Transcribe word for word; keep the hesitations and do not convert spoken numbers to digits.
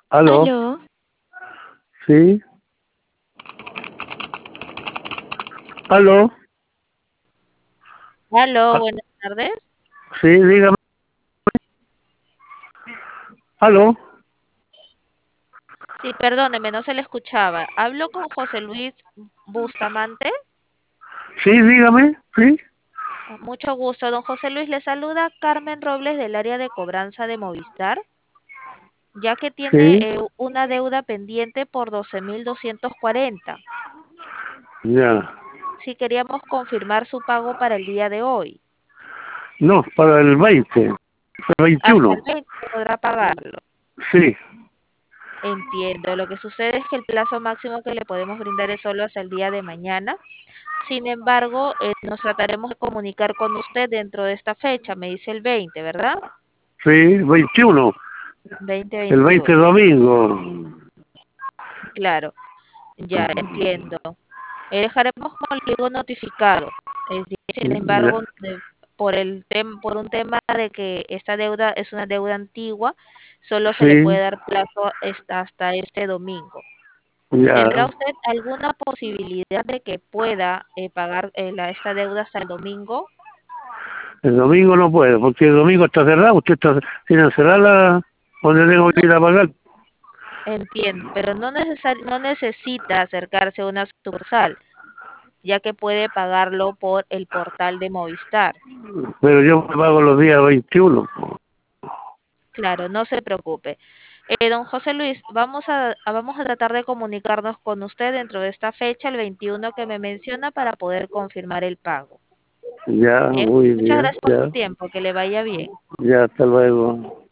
¿Aló? Aló, ¿Sí? ¿Aló? aló, Ah, buenas tardes. sí, dígame. ¿Aló? Sí, perdóneme, no se le escuchaba. Hablo con José Luis Bustamante. Sí, dígame. Sí, Ah, mucho gusto, don José Luis. Le saluda Carmen Robles del área de cobranza de Movistar, ya que tiene sí, eh, una deuda pendiente por doce mil doscientos cuarenta. ya. Si queríamos confirmar su pago para el día de hoy. No, para el veinte, el Hasta el veintiuno. veinte podrá pagarlo. Sí, Entiendo. Lo que sucede es que el plazo máximo que le podemos brindar es solo hasta el día de mañana. Sin embargo, eh, nos trataremos de comunicar con usted dentro de esta fecha, me dice el veinte, ¿verdad? sí, veintiuno. El veinte dos mil veintiuno, domingo. claro, ya entiendo. Eh, dejaremos como le digo notificado. Es decir, sin Ya, embargo, de- por el tem- por un tema de que esta deuda es una deuda antigua, solo se le sí, puede dar plazo hasta, hasta este domingo. ¿Tendrá ya. usted alguna posibilidad de que pueda eh, pagar eh, la- esta deuda hasta el domingo? El domingo no puedo, porque el domingo está cerrado. Usted está, tiene cerrada donde tengo que ir a pagar. Entiendo, pero no necesar- no necesita acercarse a una sucursal, ya que puede pagarlo por el portal de Movistar. Pero yo me pago los días veintiuno. Claro, no se preocupe. Eh, don José Luis, vamos a, a- vamos a tratar de comunicarnos con usted dentro de esta fecha, el veintiuno que me menciona, para poder confirmar el pago. Ya, Bien, muy muchas bien, gracias por su ya. tiempo, que le vaya bien. Ya, hasta luego.